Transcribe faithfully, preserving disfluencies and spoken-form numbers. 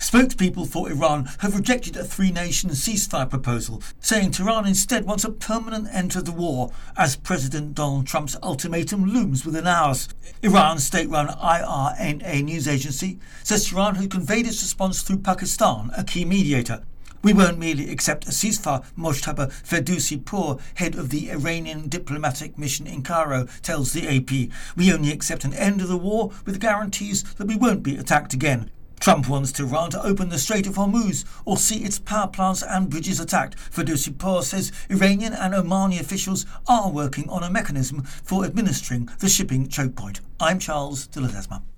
Spokespeople for Iran have rejected a three-nation ceasefire proposal, saying Tehran instead wants a permanent end to the war as President Donald Trump's ultimatum looms within hours. Iran's state-run I R N A news agency says Tehran had conveyed its response through Pakistan, a key mediator. "We won't merely accept a ceasefire," Mojtaba Ferdowsi-Pour, head of the Iranian diplomatic mission in Cairo, tells the A P. "We only accept an end of the war with guarantees that we won't be attacked again." Trump wants Tehran to open the Strait of Hormuz or see its power plants and bridges attacked. Ferdowsi-Pour says Iranian and Omani officials are working on a mechanism for administering the shipping choke point. I'm Charles de Ledesma.